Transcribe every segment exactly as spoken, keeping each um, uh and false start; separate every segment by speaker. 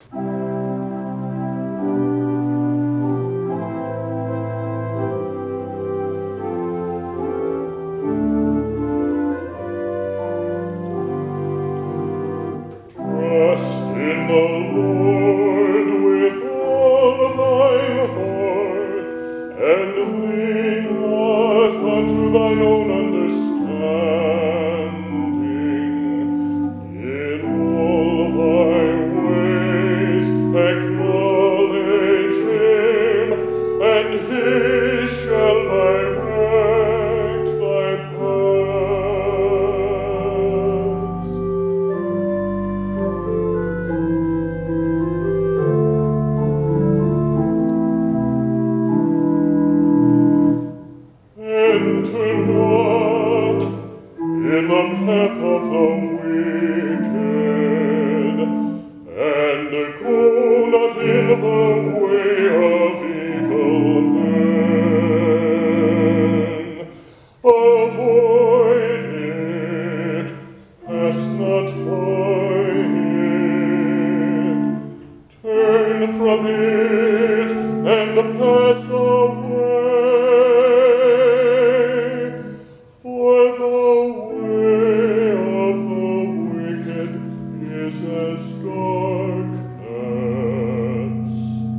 Speaker 1: Trust in the Lord with all thine heart, and lean not unto thine own understanding. In all thy ways acknowledge him, and he shall direct thy paths. Enter not in the path of the wicked, and go not in the way of evil men. Avoid it, pass not by it. Turn from it, and pass away. For the way of the wicked is as darkness,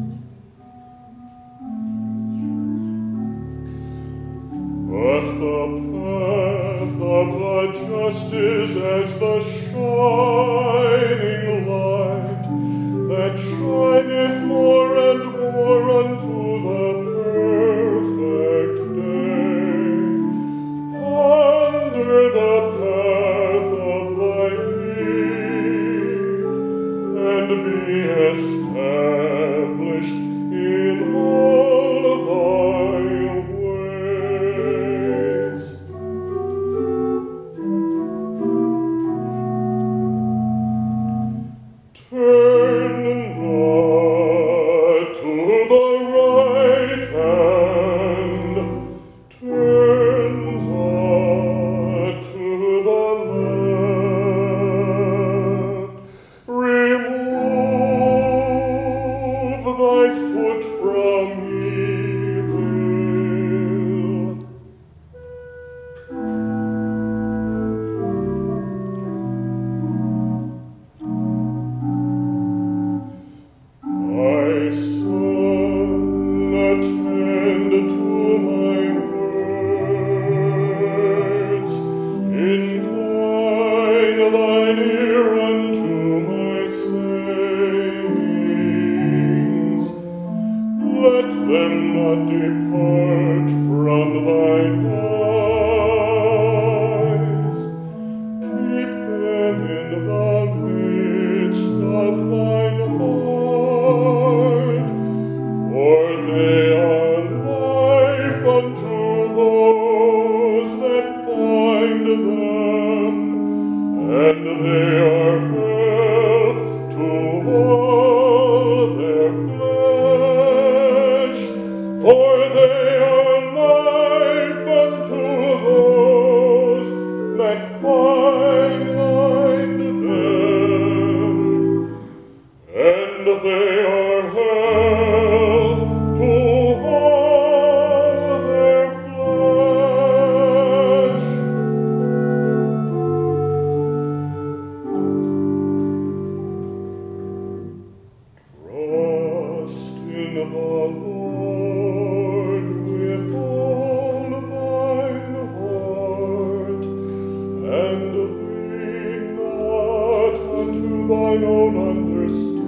Speaker 1: but the path of the just is as the shining light that shineth more and more unto the perfect day. Ponder the path of thy feet, and be established in all thy ways. Turn not to the right hand, turn not to the left. Remove thy foot from evil. My son, attend to my words. Incline thine ear unto my sayings. Let them not depart from thine eyes. Keep them in the midst of thine heart, for they are life unto those that find them, and they are health to all their flesh. For they are life unto those that find them, and they are health to all their flesh. Trust in the Lord with all thine heart, and lean not unto thine own understanding.